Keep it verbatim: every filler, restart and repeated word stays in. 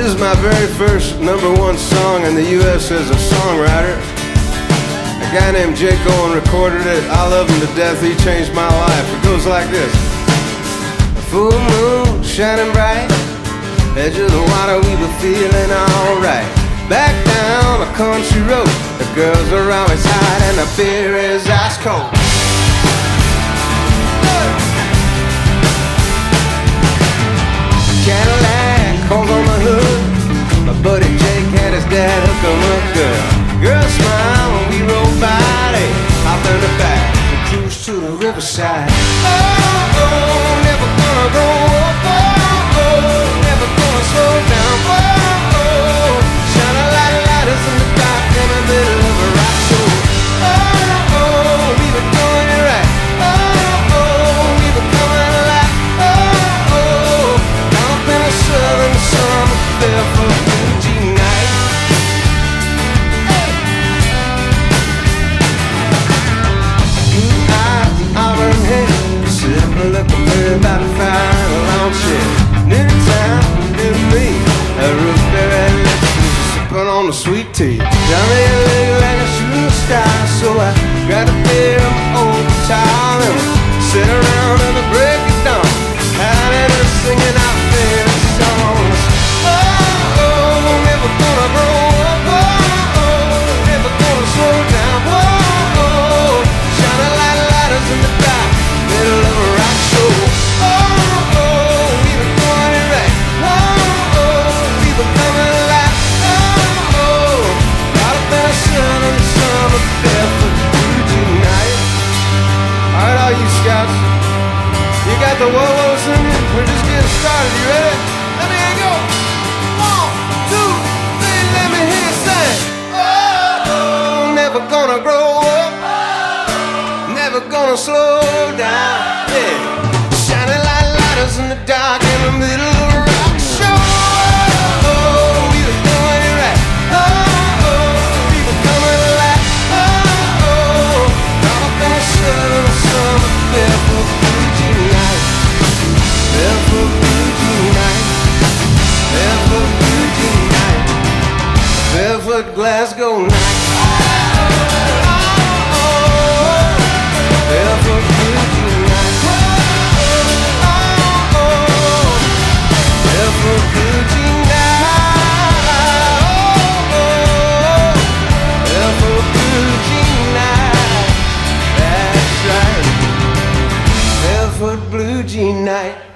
This is my very first number one song in the U S as a songwriter. A guy named Jake Owen recorded it. I love him to death. He changed my life. It goes like this. A full moon shining bright, edge of the water, we were feeling alright. Back down a country road, the girls are always hot and the beer is ice cold. Cadillac, calls on the hood. My buddy Jake had his dad hook him up good. Girl smile when we roll by, they hop in the back and cruise to the riverside. Oh, oh, never gonna grow up. Oh, oh, never gonna slow down. Oh, oh, shine a light of lighters in the dark in the middle of a rock show. Oh, oh, we were doing it right. Oh, oh, we were coming alive. Oh, oh, up in the southern summer, barefoot Fuji night. Blue eyes and auburn hair, sitting looking very about to fire a long shit. New town, new me, a roofberry lips, sipping on the sweet tea. Got me a leg like a shooting star, so I grabbed a pair of my old guitar and we sit around in the break of dawn, hiding and singing out favorite songs. Oh, oh, never gonna grow up. Oh, oh, never gonna slow down. Oh, oh, shining light lighters in the dark, middle of a rock show. Oh, oh, we were doing it right. Oh, oh, we were coming alive. Oh, oh, caught up in the sun in the summer, barefoot Fuji night. All right, all you scouts, you got the whoa-whoa singing? We're just getting started. You ready? Let me hear you go. One, two, three, let me hear you sing. Oh, oh, never gonna grow up. Never gonna slow down. Yeah. Shining light lighters in the dark in the middle of a rock show. Oh, we were doing it right. Oh, oh, we were coming alive. Oh, oh, caught up in the sun in the summer, barefoot Fuji night. Barefoot Fuji night. Barefoot Fuji night. Barefoot Glasgow night. Barefoot Fuji night. Barefoot Fuji night. Barefoot Fuji night. That's right. Barefoot Blue Jean night.